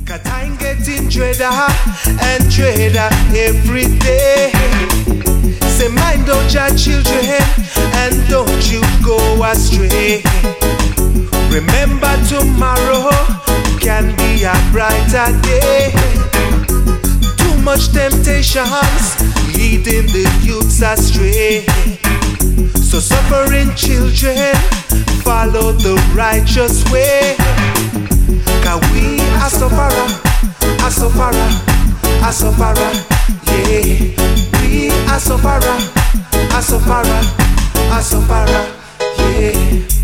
Cause I'm getting dreader and dreader every day. Say mind don't your children and don't you go astray. Remember tomorrow can be a brighter day. Too much temptations leading the youths astray. So suffering children follow the righteous way. Cause we are sufferer, yeah. We are sufferer, yeah.